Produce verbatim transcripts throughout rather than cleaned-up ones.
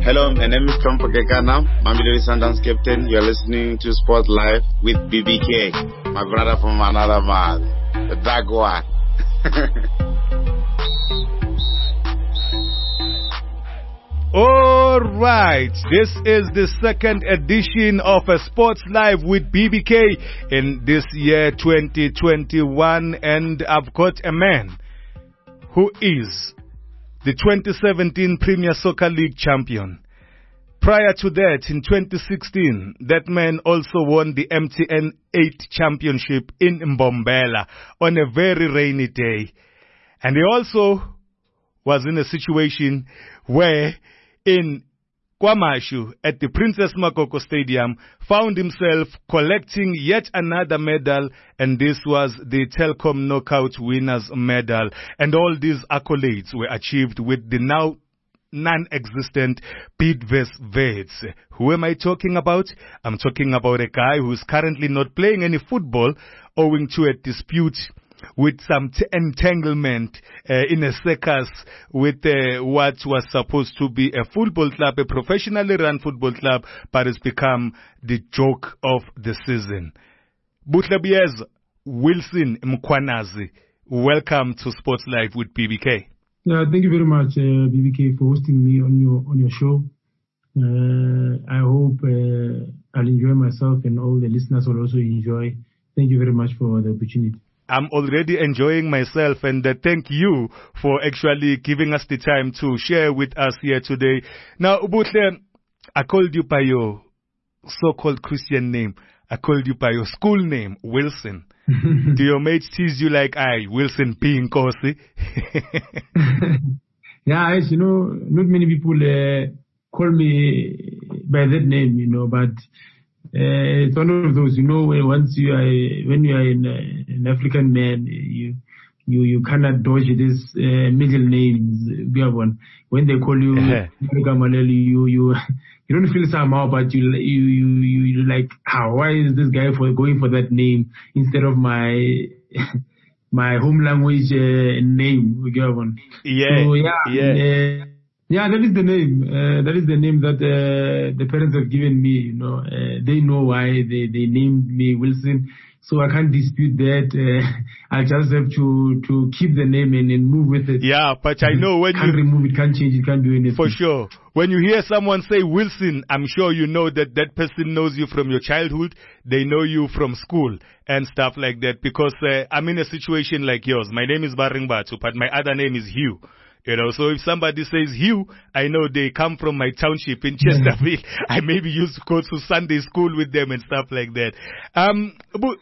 Hello, my name is Trump Kekana, Mamelodi Sundowns captain. You're listening to Sports Live with B B K, my brother from another mother, the dark one. All right, this is the second edition of a Sports Live with B B K in this year twenty twenty-one, and I've got a man who is the twenty seventeen Premier Soccer League champion. Prior to that, in twenty sixteen, that man also won the M T N eight championship in Mbombela on a very rainy day. And he also was in a situation where in KwaMashu at the Princess Makoko Stadium found himself collecting yet another medal, and this was the Telkom Knockout Winners Medal. And all these accolades were achieved with the now non-existent Bidvest Wits. Who am I talking about? I'm talking about a guy who's currently not playing any football owing to a dispute with some t- entanglement uh, in a circus with uh, what was supposed to be a football club, a professionally run football club, but it's become the joke of the season. Butlabiez Wilson Mkwanazi, welcome to Sports Live with B B K. Yeah, thank you very much, uh, B B K, for hosting me on your on your show. Uh, I hope uh, I'll enjoy myself, and all the listeners will also enjoy. Thank you very much for the opportunity. I'm already enjoying myself, and uh, thank you for actually giving us the time to share with us here today. Now, Ubutle, I called you by your so-called Christian name. I called you by your school name, Wilson. Do your mates tease you like, I, Wilson P. Nkosi? Yeah, as you know, not many people uh, call me by that name, you know, but Uh, it's one of those, you know, once you are, when you are in, uh, an African man, you, you, you cannot dodge this, uh, middle names. When they call you, uh-huh. you, you, you don't feel somehow, but you, you, you, you, you like, how, why is this guy for going for that name instead of my, my home language, uh, name? Yeah. So, yeah. Yeah. Uh, Yeah, that is the name. Uh, that is the name that uh, the parents have given me. You know, uh, they know why they, they named me Wilson, so I can't dispute that. Uh, I just have to to keep the name and, and move with it. Yeah, but I know when can't you remove it, can't change it, can't do anything. For sure. When you hear someone say Wilson, I'm sure you know that that person knows you from your childhood. They know you from school and stuff like that. Because uh, I'm in a situation like yours. My name is Baring Batu, but my other name is Hugh. You know, so if somebody says Hugh, I know they come from my township in Chesterfield. I maybe used to go to Sunday school with them and stuff like that. Um, but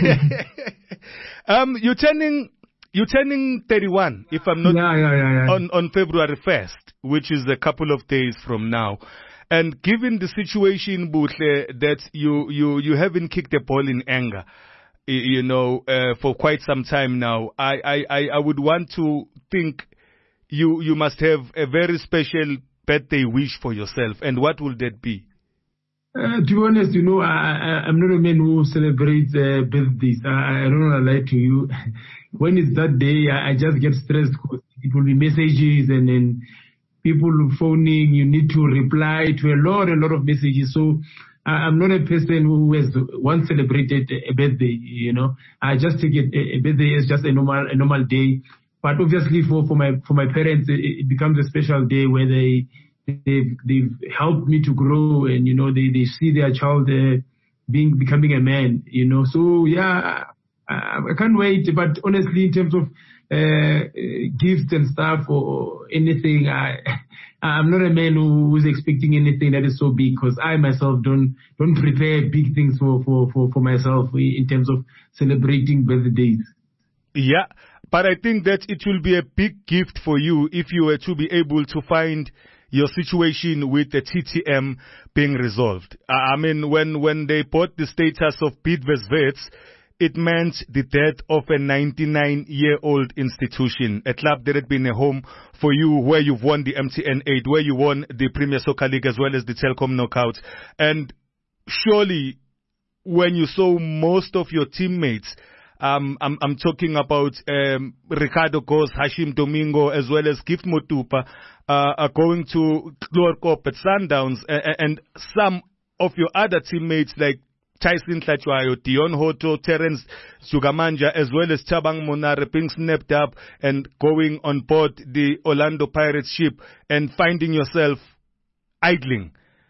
um, you're turning, you're turning thirty-one, if I'm not, yeah, yeah, yeah, yeah. on, on February first, which is a couple of days from now. And given the situation, Butle, that you, you, you haven't kicked a ball in anger, you know, uh, for quite some time now, I, I, I, I would want to think You you must have a very special birthday wish for yourself, and what will that be? Uh, to be honest, you know, I, I, I'm not a man who celebrates uh, birthdays. I, I don't want to lie to you. When it's that day, I, I just get stressed because it will be messages and then people phoning. You need to reply to a lot, a lot of messages. So I, I'm not a person who has once celebrated a birthday. You know, I just take it a, a birthday as just a normal a normal day. But obviously, for, for my for my parents, it, it becomes a special day where they they've, they've helped me to grow, and you know they, they see their child uh, being becoming a man. You know, so yeah, I, I can't wait. But honestly, in terms of uh, gifts and stuff or anything, I I'm not a man who is expecting anything that is so big, because I myself don't don't prepare big things for, for, for, for myself in terms of celebrating birthdays. Yeah. But I think that it will be a big gift for you if you were to be able to find your situation with the T T M being resolved. I mean, when, when they bought the status of Bidvest Wits, it meant the death of a ninety-nine-year-old institution, a club that had been a home for you, where you've won the M T N eight, where you won the Premier Soccer League as well as the Telkom Knockout. And surely, when you saw most of your teammates Um, I'm, I'm talking about um, Ricardo Gos, Hashim Domingo, as well as Gift Motupa, uh, are going to Chlorkop at Sundowns, and, and some of your other teammates like Tyson Tlachuayo, Dion Hoto, Terence Sugamanja, as well as Chabang Monare being snapped up and going on board the Orlando Pirates ship and finding yourself idling.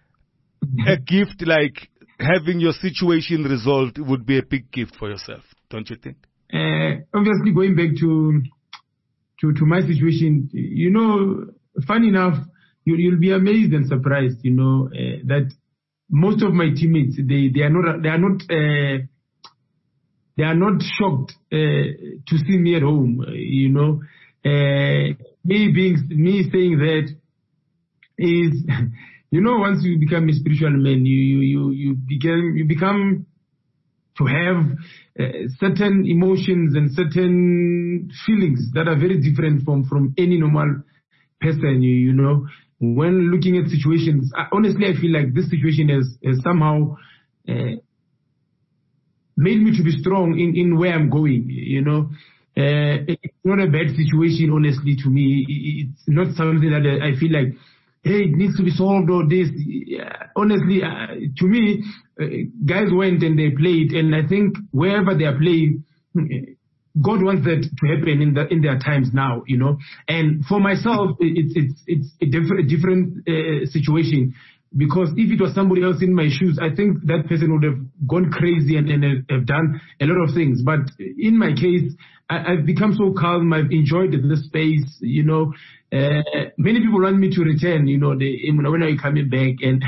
A gift like having your situation resolved would be a big gift for yourself, don't you think? Uh, obviously, going back to, to to my situation, you know, funny enough, you, you'll be amazed and surprised, you know, uh, that most of my teammates, they, they are not, they are not, uh, they are not shocked uh, to see me at home. You know, uh, me being, me saying that is, you know, once you become a spiritual man, you you you, you become you become to have uh, certain emotions and certain feelings that are very different from from any normal person. You you know. When looking at situations, honestly, I feel like this situation has, has somehow uh, made me to be strong in, in where I'm going, you know. Uh, it's not a bad situation, honestly, to me. It's not something that I feel like, hey, it needs to be solved or this. Honestly, uh, to me, uh, guys went and they played, and I think wherever they are playing, God wants that to happen in the in their times now, you know. And for myself, it's it's it's a different different uh, situation, because if it was somebody else in my shoes, I think that person would have gone crazy and, and have done a lot of things. But in my case, I, I've become so calm. I've enjoyed this space, you know. Uh, many people want me to return, you know. They, when are you coming back? And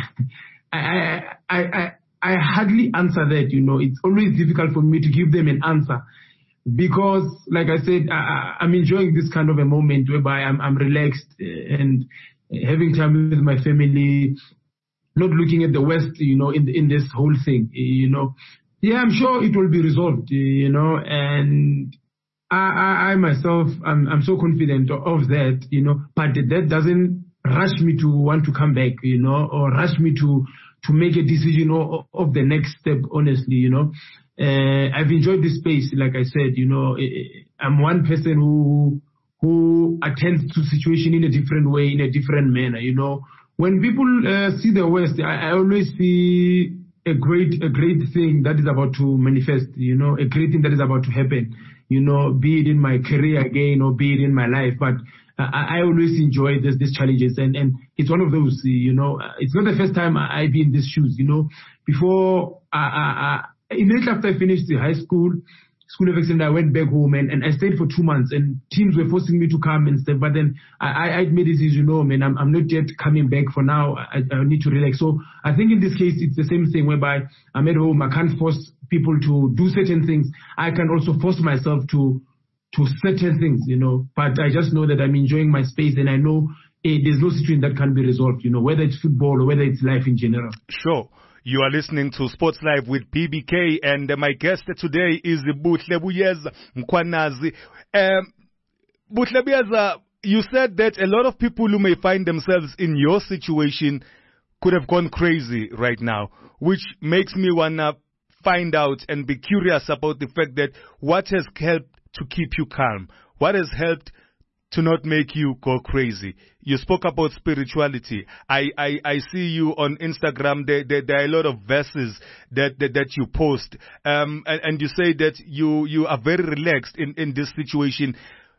I I I I hardly answer that, you know. It's always difficult for me to give them an answer. Because, like I said, I, I'm enjoying this kind of a moment whereby I'm, I'm relaxed and having time with my family, not looking at the West, you know, in in this whole thing, you know. Yeah, I'm sure it will be resolved, you know, and I, I, I myself, I'm, I'm so confident of that, you know, but that doesn't rush me to want to come back, you know, or rush me to, to make a decision of, of the next step, honestly, you know. Uh, I've enjoyed this space, like I said, you know. I'm one person who who attends to situation in a different way, in a different manner, you know. When people uh, see the West, I, I always see a great a great thing that is about to manifest, you know, a great thing that is about to happen, you know, be it in my career again or be it in my life. But I, I always enjoy this, these challenges, and, and it's one of those, you know. It's not the first time I, I've been in these shoes, you know. Before I, I, I Immediately after I finished the high school, school of excellence, I went back home and, and I stayed for two months and teams were forcing me to come and stuff. But then I, I, I made a decision, you know, man, I'm, I'm not yet coming back for now. I, I need to relax. So I think in this case, it's the same thing whereby I'm at home. I can't force people to do certain things. I can also force myself to, to certain things, you know, but I just know that I'm enjoying my space and I know eh, there's no situation that can be resolved, you know, whether it's football or whether it's life in general. Sure. You are listening to Sports Live with B B K, and uh, my guest today is Buhlebuyeza Mkhwanazi. Um, Buhlebuyeza, you said that a lot of people who may find themselves in your situation could have gone crazy right now, which makes me want to find out and be curious about the fact that what has helped to keep you calm? What has helped to not make you go crazy? You spoke about spirituality. I, I, I see you on Instagram. There, there, there are a lot of verses that, that, that you post. Um, and, and you say that you, you are very relaxed in, in this situation.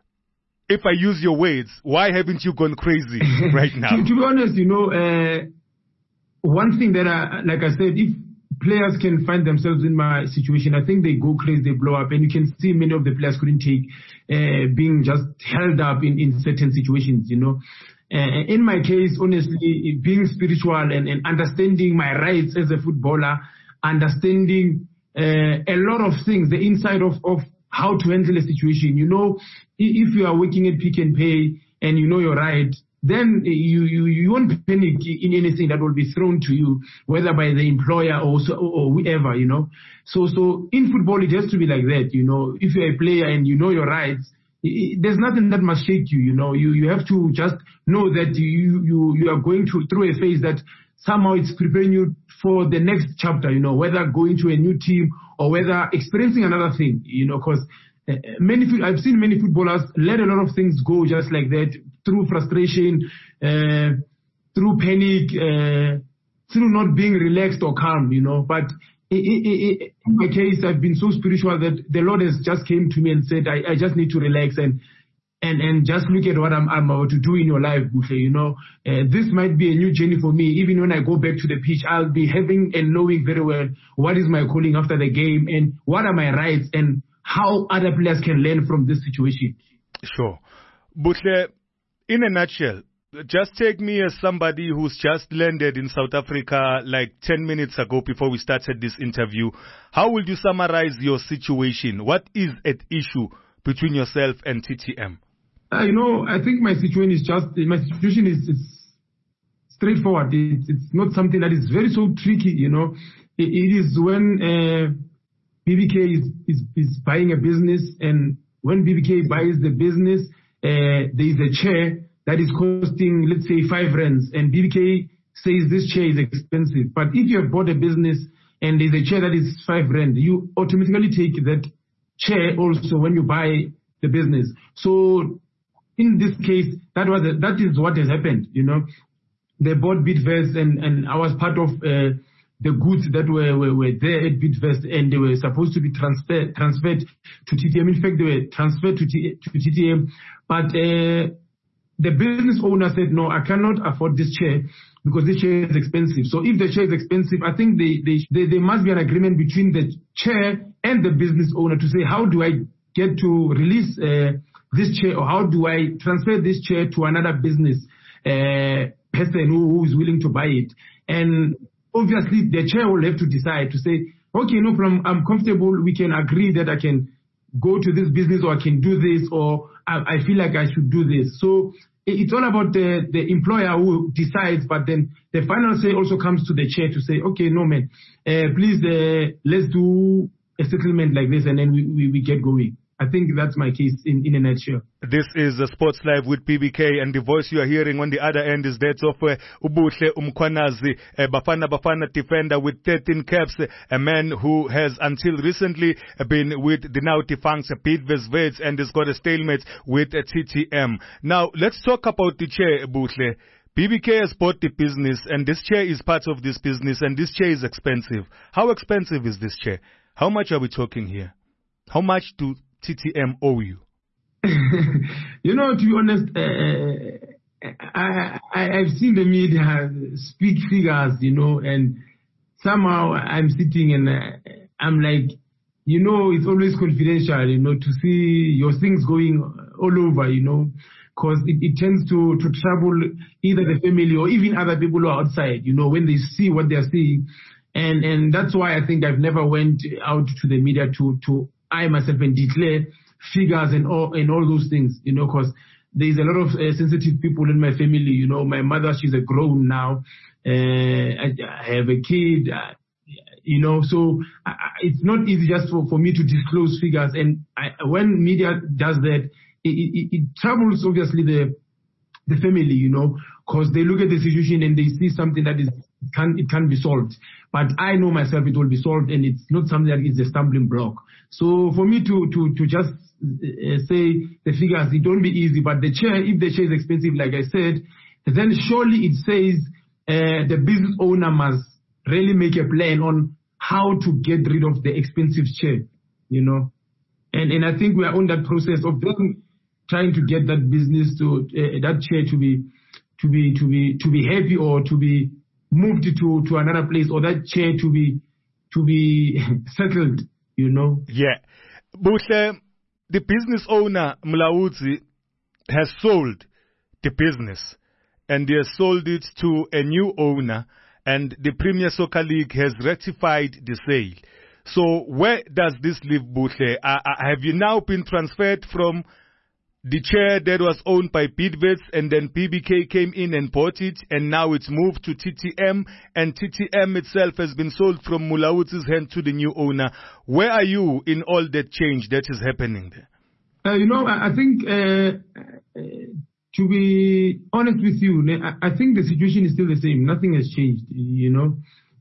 If I use your words, why haven't you gone crazy right now? to, to be honest, you know, uh, one thing that I, like I said, if players can find themselves in my situation, I think they go crazy, they blow up, and you can see many of the players couldn't take uh, being just held up in, in certain situations, you know. Uh, in my case, honestly, being spiritual and, and understanding my rights as a footballer, understanding uh, a lot of things, the inside of, of how to handle a situation. You know, if you are working at Pick and Pay and you know your right, then you, you, you won't panic in anything that will be thrown to you, whether by the employer or, so, or whoever, you know. So, so in football, it has to be like that, you know. If you're a player and you know your rights, it, there's nothing that must shake you, you know. You, you have to just know that you, you, you are going to, through a phase that somehow it's preparing you for the next chapter, you know, whether going to a new team or whether experiencing another thing, you know, because uh, many, I've seen many footballers let a lot of things go just like that through frustration, uh, through panic, uh, through not being relaxed or calm, you know. But in, in, in my case, I've been so spiritual that the Lord has just came to me and said, I, I just need to relax and and and just look at what I'm, I'm about to do in your life, Buhle, you know. Uh, this might be a new journey for me. Even when I go back to the pitch, I'll be having and knowing very well what is my calling after the game and what are my rights and how other players can learn from this situation. Sure. Buhle, in a nutshell, just take me as somebody who's just landed in South Africa like ten minutes ago before we started this interview. How would you summarize your situation? What is at issue between yourself and T T M? Uh, you know, I think my situation is just, my situation is it's straightforward. It, it's not something that is very so tricky, you know. It, it is when uh, B B K is, is, is buying a business, and when B B K buys the business, uh, there is a chair that is costing, let's say, five rands, and B B K says this chair is expensive. But if you have bought a business and there's a chair that is five rand, you automatically take that chair also when you buy the business. So in this case, that was a, that is what has happened. You know, they bought Bidvest, and and I was part of uh, the goods that were, were were there at Bidvest, and they were supposed to be transferred transferred to T T M. In fact, they were transferred to T, to T T M, but uh, the business owner said, no, I cannot afford this chair because this chair is expensive. So if the chair is expensive, I think they, they, they, there must be an agreement between the chair and the business owner to say, how do I get to release uh, this chair, or how do I transfer this chair to another business uh, person who, who is willing to buy it? And obviously the chair will have to decide to say, okay, no problem, I'm comfortable, we can agree that I can go to this business, or I can do this, or I, I feel like I should do this. So it's all about the, the employer who decides, but then the final say also comes to the chair to say, okay, no man, uh, please uh, let's do a settlement like this, and then we, we, we get going. I think that's my case in, in a nutshell. This is a Sports Live with B B K, and the voice you are hearing on the other end is that of uh, Ubuhle Umkhwanazi, a Bafana Bafana defender with thirteen caps, a man who has until recently been with the now defunct Bidvest Wits and has got a stalemate with uh, T T M. Now, let's talk about the chair, Ubuhle. B B K has bought the business, and this chair is part of this business, and this chair is expensive. How expensive is this chair? How much are we talking here? How much do T T M owe you? You know, to be honest, uh, I, I, I've seen the media speak figures, you know, and somehow I'm sitting and uh, I'm like, you know, it's always confidential, you know, to see your things going all over, you know, because it, it tends to, to trouble either the family or even other people who are outside, you know, when they see what they're seeing. And and that's why I think I've never went out to the media to, to I myself and declare figures and all and all those things, you know, because there's a lot of uh, sensitive people in my family. You know, my mother, she's a grown now. Uh, I, I have a kid, uh, you know, so I, it's not easy just for, for me to disclose figures. And I, when media does that, it, it, it troubles obviously the the family, you know, because they look at the situation and they see something that is can it can be solved. But I know myself it will be solved, and it's not something that is a stumbling block. So for me to to to just uh, say the figures, it don't be easy. But the chair, if the chair is expensive, like I said, then surely it says uh, the business owner must really make a plan on how to get rid of the expensive chair, you know. And and I think we are on that process of trying to get that business to uh, that chair to be to be to be to be happy, or to be moved to to another place, or that chair to be to be settled, you know. Yeah, but uh, the business owner Mulaudzi has sold the business, and he has sold it to a new owner, and the Premier Soccer League has ratified the sale. So where does this leave Buhle? Uh, have you now been transferred from the chair that was owned by Bidvest, and then B B K came in and bought it, and now it's moved to T T M, and T T M itself has been sold from Mulaudzi's hand to the new owner? Where are you in all that change that is happening there? Uh, you know, I, I think, uh, uh, to be honest with you, I, I think the situation is still the same. Nothing has changed, you know.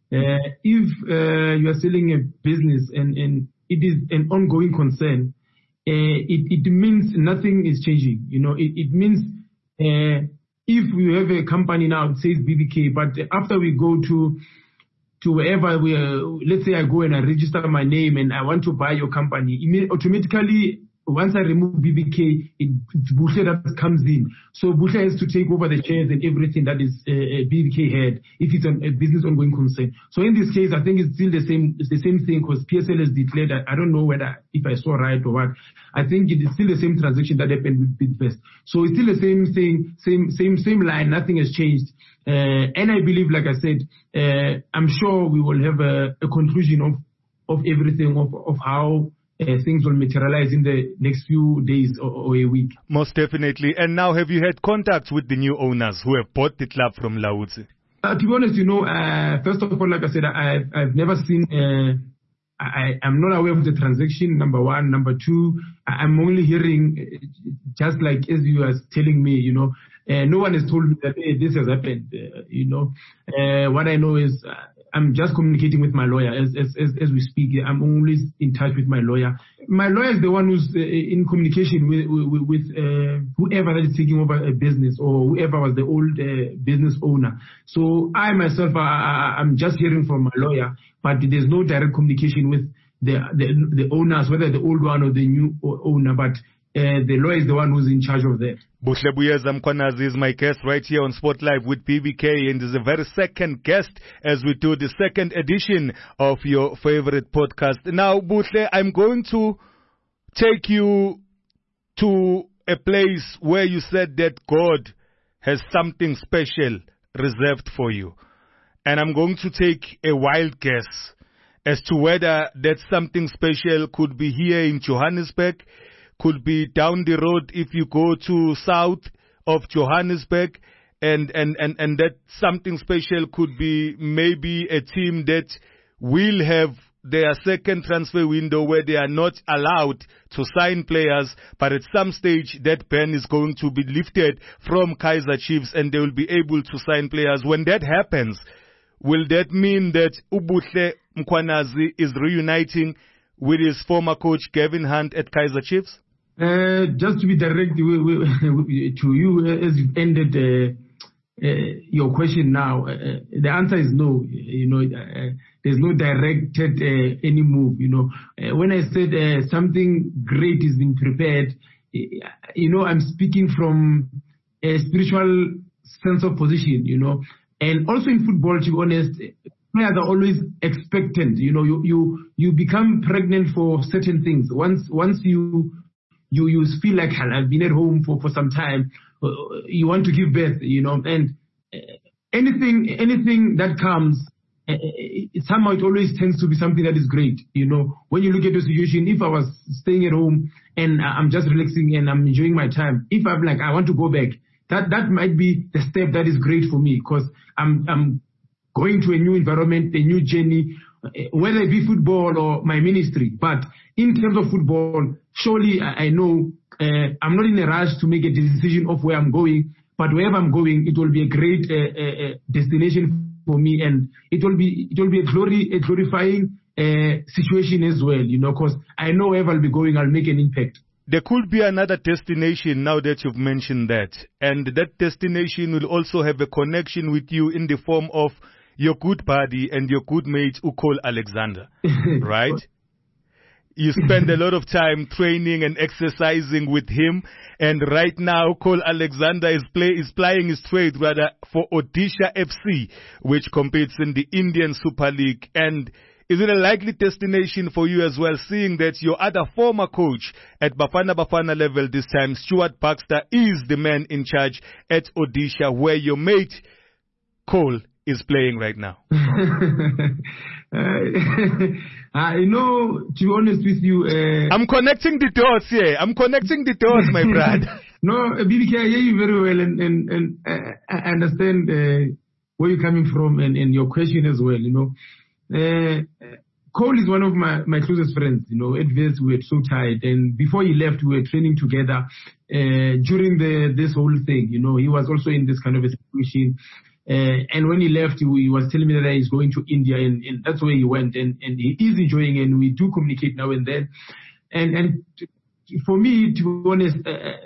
Uh, if uh, you are selling a business and, and it is an ongoing concern, uh, it, it means nothing is changing. You know, it, it means uh, if we have a company now, it says B B K, but after we go to to wherever we are, let's say I go and I register my name and I want to buy your company, automatically, once I remove B B K, it, it's Buhle that comes in. So Buhle has to take over the shares and everything that is uh, B B K had if it's an, a business ongoing concern. So in this case, I think it's still the same. It's the same thing because P S L has declared. I, I don't know whether if I saw right or what. I think it is still the same transaction that happened with Bidvest. So it's still the same thing, same same same line. Nothing has changed. Uh, and I believe, like I said, uh, I'm sure we will have a, a conclusion of of everything of of how. Uh, things will materialize in the next few days or, or a week. Most definitely. And now, have you had contact with the new owners who have bought the club from Lautse? Uh, to be honest, you know, uh, first of all, like I said, I've, I've never seen, uh, I, I'm not aware of the transaction, number one. Number two, I'm only hearing, just like as you are telling me, you know, uh, no one has told me that hey, this has happened, uh, you know. Uh, what I know is, uh, I'm just communicating with my lawyer as, as as as we speak. I'm always in touch with my lawyer. My lawyer is the one who's uh, in communication with with, with uh, whoever that is taking over a business or whoever was the old uh, business owner. So I myself, I, I, I'm just hearing from my lawyer, but there's no direct communication with the the, the owners, whether the old one or the new owner. But Uh, the lawyer is the one who's in charge of that. Buhle Buyeza Mkhwanazi is my guest right here on Sport Live with B B K, and is a very second guest as we do the second edition of your favorite podcast. Now, Buhle, I'm going to take you to a place where you said that God has something special reserved for you. And I'm going to take a wild guess as to whether that something special could be here in Johannesburg, could be down the road if you go to south of Johannesburg, and, and, and, and that something special could be maybe a team that will have their second transfer window where they are not allowed to sign players, but at some stage that ban is going to be lifted from Kaizer Chiefs and they will be able to sign players. When that happens, will that mean that uBuhle Mkhwanazi is reuniting with his former coach Gavin Hunt at Kaizer Chiefs? Uh, just to be direct we, we, to you, as you've ended uh, uh, your question now, uh, the answer is no. You know, uh, there's no directed uh, any move. You know, uh, when I said uh, something great is being prepared, you know, I'm speaking from a spiritual sense of position. You know, and also in football, to be honest, players are always expectant. You know, you you you become pregnant for certain things. Once once you You you feel like I've been at home for, for some time. You want to give birth, you know, and anything anything that comes, somehow it always tends to be something that is great. You know, when you look at the situation, if I was staying at home and I'm just relaxing and I'm enjoying my time, if I'm like I want to go back, that that might be the step that is great for me because I'm I'm going to a new environment, a new journey, whether it be football or my ministry. But in terms of football, surely I know uh, I'm not in a rush to make a decision of where I'm going, but wherever I'm going, it will be a great uh, uh, destination for me, and it will be it will be a glory a glorifying uh, situation as well, you know, because I know wherever I'll be going, I'll make an impact. There could be another destination now that you've mentioned that, and that destination will also have a connection with you in the form of your good buddy and your good mate, Cole Alexander, right? You spend a lot of time training and exercising with him, and right now Cole Alexander is play is playing his trade rather for Odisha F C, which competes in the Indian Super League. And is it a likely destination for you as well, seeing that your other former coach at Bafana Bafana level this time, Stuart Baxter, is the man in charge at Odisha, where your mate Cole is playing right now? uh, I know, to be honest with you... Uh, I'm connecting the dots here. I'm connecting the dots, my brother. No, B B K, I hear you very well, and, and, and uh, I understand uh, where you're coming from and, and your question as well, you know. Uh, Cole is one of my, my closest friends, you know. At Wits, we were so tight, and before he left, we were training together uh, during the this whole thing, you know. He was also in this kind of a situation. Uh, and when he left, he, he was telling me that he's going to India, and, and that's where he went, and, and he is enjoying, and we do communicate now and then. And and for me, to be honest, uh,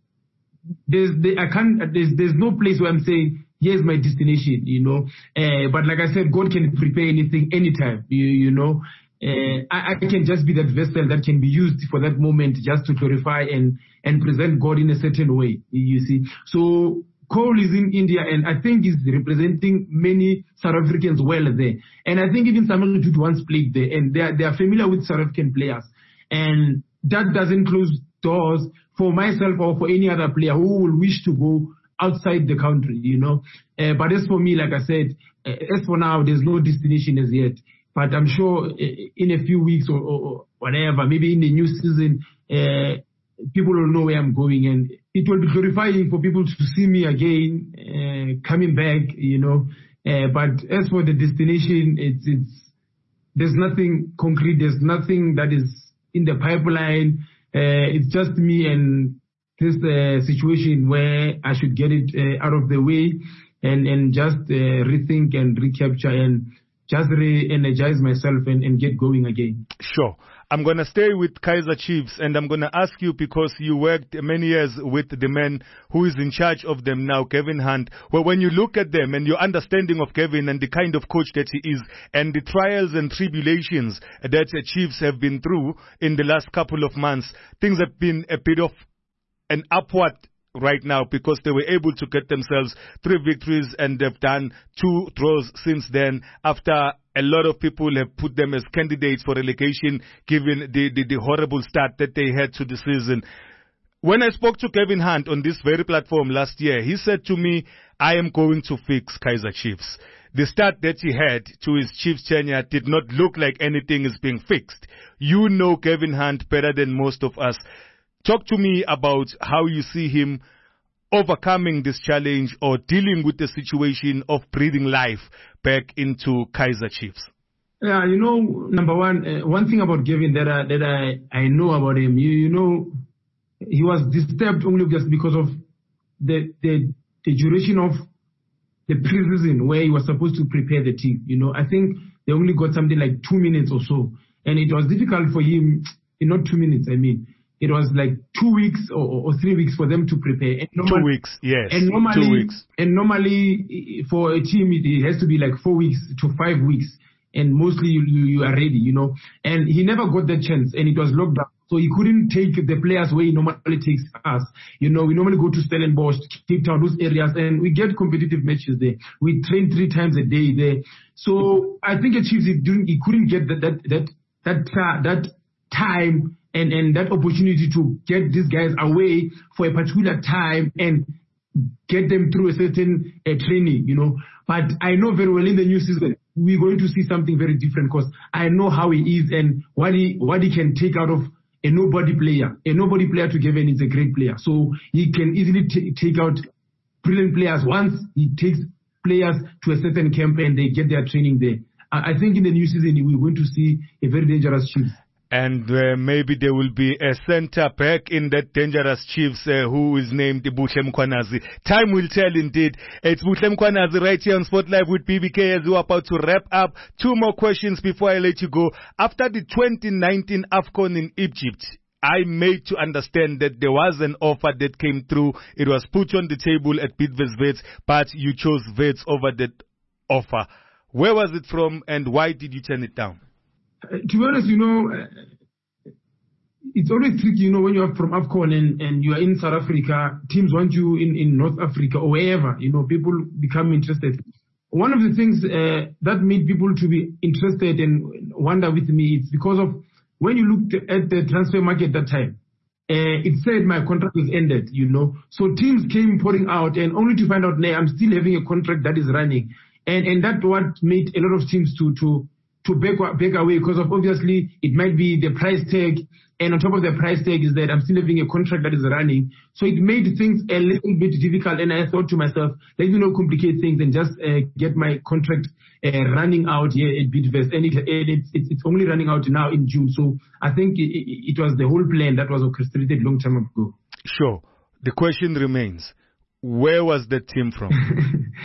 there's the, I can't there's there's no place where I'm saying here's my destination, you know. Uh, but like I said, God can prepare anything anytime, you you know. Uh, I, I can just be that vessel that can be used for that moment, just to glorify and and present God in a certain way, you see. So Cole is in India, and I think he's representing many South Africans well there. And I think even Samuel Jude once played there, and they are, they are familiar with South African players. And that doesn't close doors for myself or for any other player who will wish to go outside the country, you know. Uh, but as for me, like I said, uh, as for now, there's no destination as yet. But I'm sure uh, in a few weeks or, or, or whatever, maybe in the new season, uh, people will know where I'm going, and it will be glorifying for people to see me again, uh, coming back, you know. Uh, but as for the destination, it's, it's, there's nothing concrete. There's nothing that is in the pipeline. Uh, it's just me and this uh, situation where I should get it uh, out of the way and, and just uh, rethink and recapture and just re-energize myself and, and get going again. Sure. I'm going to stay with Kaizer Chiefs, and I'm going to ask you, because you worked many years with the man who is in charge of them now, Kevin Hunt. Well, when you look at them and your understanding of Kevin and the kind of coach that he is and the trials and tribulations that the Chiefs have been through in the last couple of months, things have been a bit of an upward right now, because they were able to get themselves three victories and they've done two draws since then, after a lot of people have put them as candidates for relegation given the, the, the horrible start that they had to the season. When I spoke to Kevin Hunt on this very platform last year, he said to me, I am going to fix Kaizer Chiefs. The start that he had to his Chiefs tenure did not look like anything is being fixed. You know Kevin Hunt better than most of us. Talk to me about how you see him overcoming this challenge or dealing with the situation of breathing life back into Kaizer Chiefs. Yeah, you know, number one, uh, one thing about Kevin that I, that I, I know about him, you, you know, he was disturbed only just because of the, the the duration of the preseason where he was supposed to prepare the team. You know, I think they only got something like two minutes or so, and it was difficult for him. Not two minutes, I mean. It was like two weeks or, or three weeks for them to prepare. And normally, two weeks, yes. And normally, two weeks. And normally, for a team, it has to be like four weeks to five weeks. And mostly you, you, you are ready, you know. And he never got that chance, and it was locked down. So he couldn't take the players where he normally takes us. You know, we normally go to Stellenbosch, Cape Town, those areas, and we get competitive matches there. We train three times a day there. So I think at Chiefs, he, he couldn't get that that that that, uh, that time and, and that opportunity to get these guys away for a particular time and get them through a certain uh, training, you know. But I know very well in the new season, we're going to see something very different, because I know how he is and what he what he can take out of a nobody player. A nobody player to Kevin is a great player. So he can easily t- take out brilliant players once he takes players to a certain camp and they get their training there. I, I think in the new season, we're going to see a very dangerous Chiefs. And uh, maybe there will be a centre back in that dangerous Chiefs uh, who is named Buhle Mkhwanazi. Time will tell indeed. It's Buhle Mkhwanazi right here on Sport Live with B B K as we're about to wrap up. Two more questions before I let you go. After the twenty nineteen AFCON in Egypt, I made to understand that there was an offer that came through. It was put on the table at Bidvest Wits, but you chose Wits over that offer. Where was it from and why did you turn it down? Uh, to be honest, you know, uh, it's always tricky, you know, when you're from AFCON and, and you are in South Africa, teams want you in, in North Africa or wherever, you know, people become interested. One of the things uh, that made people to be interested and wonder with me, it's because of when you looked at the transfer market that time, uh, it said my contract is ended, you know. So teams came pouring out and only to find out, nah, I'm still having a contract that is running. And and that's what made a lot of teams to to to back, back away, because of obviously it might be the price tag, and on top of the price tag is that I'm still having a contract that is running. So it made things a little bit difficult, and I thought to myself, let me not complicate things and just uh, get my contract uh, running out here at Bidvest, and it, it, it's, it's only running out now in June. So I think it, it was the whole plan that was orchestrated long time ago. Sure. The question remains, where was that team from?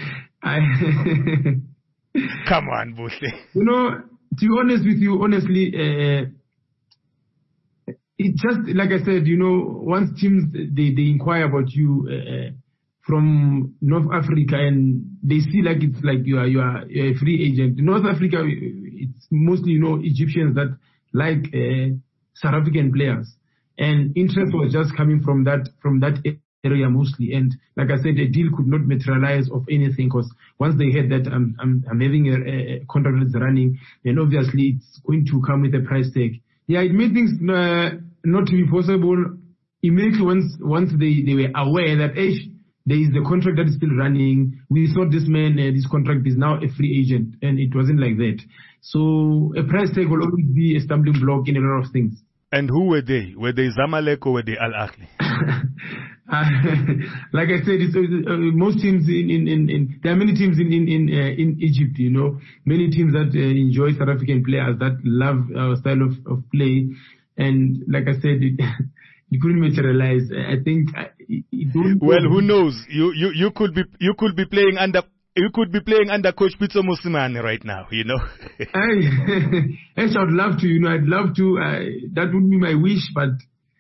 I Come on, Buhle. You know, to be honest with you, honestly, uh, it just, like I said, you know, once teams, they, they inquire about you uh, from North Africa and they see like it's like you are, you are you're a free agent. In North Africa, it's mostly, you know, Egyptians that like uh, South African players. And interest was just coming from that, from that area mostly. And like I said, the deal could not materialize of anything because once they heard that I'm, I'm, I'm having a, a contract that's running, then obviously it's going to come with a price tag. Yeah, it made things uh, not to be possible immediately once once they, they were aware that hey, there is the contract that is still running. We thought this man, uh, this contract is now a free agent, and it wasn't like that. So a price tag will always be a stumbling block in a lot of things. And who were they? Were they Zamalek or were they Al Ahly? Uh, like I said, it's, uh, most teams in, in, in, in there are many teams in in in, uh, in Egypt, you know, many teams that uh, enjoy South African players that love our style of, of play, and like I said, it, it couldn't materialize. I think. It, it don't well, who knows? You you you could be you could be playing under. You could be playing under Coach Pitso Mosimane right now, you know. I, actually, I'd love to, you know, I'd love to. Uh, that would be my wish, but.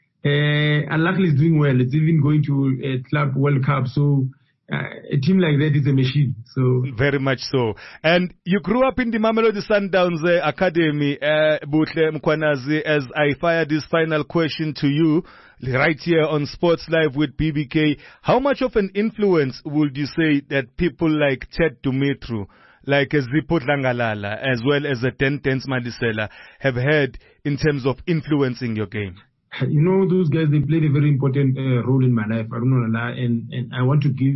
Uh, Al Ahly is doing well. It's even going to a Club World Cup. So uh, a team like that is a machine. So very much so. And you grew up in the Mamelodi Sundowns uh, Academy, uh, Buhle Mkhwanazi. As I fire this final question to you, right here on Sports Live with B B K, how much of an influence would you say that people like Ted Dumitru, like Zipho Dlangalala, as well as a ten Tens Madisela, have had in terms of influencing your game? You know, those guys, they played a very important uh, role in my life. I don't know, and and I want to give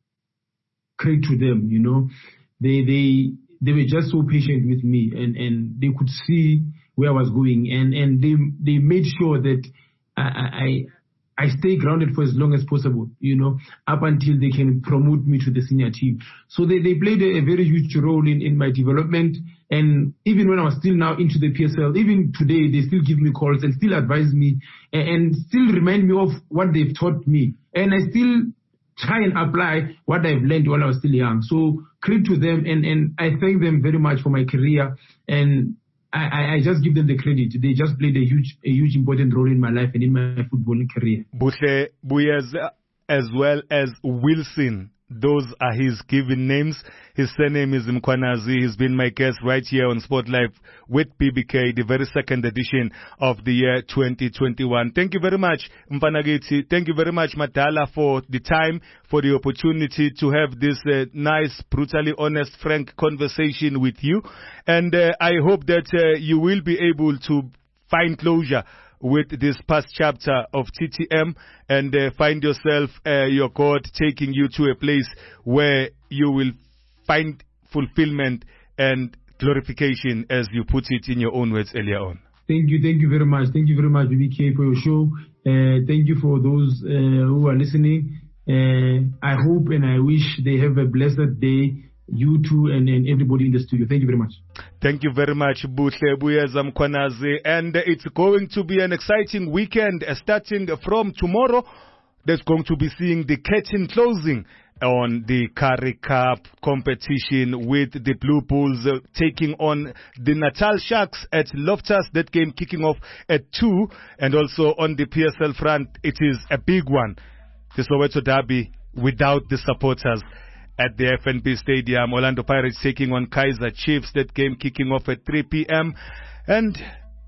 credit to them. You know, they they they were just so patient with me, and, and they could see where I was going, and, and they they made sure that I, I I stay grounded for as long as possible. You know, up until they can promote me to the senior team. So they, they played a, a very huge role in, in my development. And even when I was still now into the P S L, even today, they still give me calls and still advise me and, and still remind me of what they've taught me. And I still try and apply what I've learned when I was still young. So credit to them, and, and I thank them very much for my career. And I, I just give them the credit. They just played a huge, a huge important role in my life and in my footballing career. Buhle Buyeza, as well as Wilson. Those are his given names. His surname is Mkhwanazi. He's been my guest right here on Sport Live with B B K, the very second edition of the year twenty twenty-one. Thank you very much, Mfanagiti. Thank you very much, Matala, for the time, for the opportunity to have this uh, nice, brutally honest, frank conversation with you. And uh, I hope that uh, you will be able to find closure with this past chapter of T T M and uh, find yourself, uh, your God, taking you to a place where you will find fulfillment and glorification, as you put it in your own words earlier on. Thank you. Thank you very much. Thank you very much, B B K, for your show. Uh, thank you for those uh, who are listening. Uh, I hope and I wish they have a blessed day. You too, and, and everybody in the studio. Thank you very much. Thank you very much, Buhle Buyeza Mkhwanazi. And it's going to be an exciting weekend, uh, starting from tomorrow. There's going to be seeing the curtain closing on the Currie Cup competition with the Blue Bulls uh, taking on the Natal Sharks at Loftus. That game kicking off at two. And also on the P S L front, it is a big one. The Soweto Derby without the supporters. At the F N B Stadium, Orlando Pirates taking on Kaizer Chiefs. That game kicking off at three p m And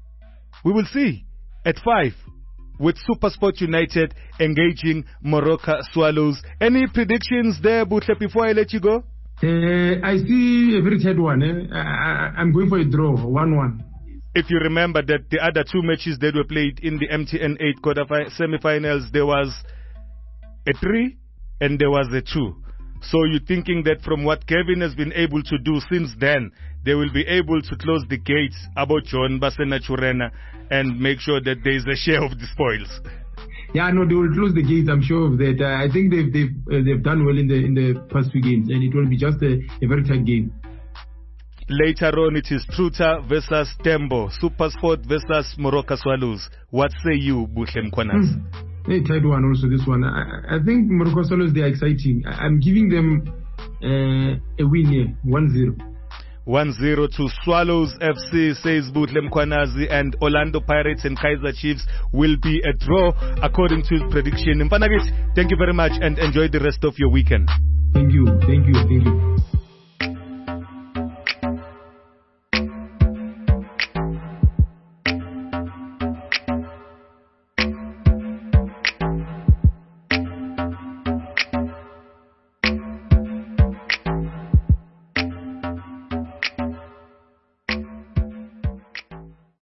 we will see at five with SuperSport United engaging Moroka Swallows. Any predictions there, Butle, before I let you go? Uh, I see a very tight one. Eh? I, I'm going for a draw, one one. If you remember that the other two matches that were played in the M T N eight quarter semi-finals, there was a three and there was a two. So you're thinking that from what Kevin has been able to do since then, they will be able to close the gates about John Basena Churena and make sure that there is a share of the spoils. Yeah, no, they will close the gates. I'm sure of that. Uh, I think they've they've uh, they've done well in the in the first few games, and it will be just a, a very tight game. Later on, it is Truta versus Tembo, SuperSport versus Moroka Swallows. What say you, Buhle Mkhwanazi? Hmm. A tight one also, this one. I, I think Moroka Swallows, they are exciting. I, I'm giving them uh, a win here, one zero. one zero to Swallows F C, says Butle Mkwanazi, and Orlando Pirates and Kaizer Chiefs will be a draw according to his prediction. Mpanagit, thank you very much and enjoy the rest of your weekend. Thank you, thank you, thank you.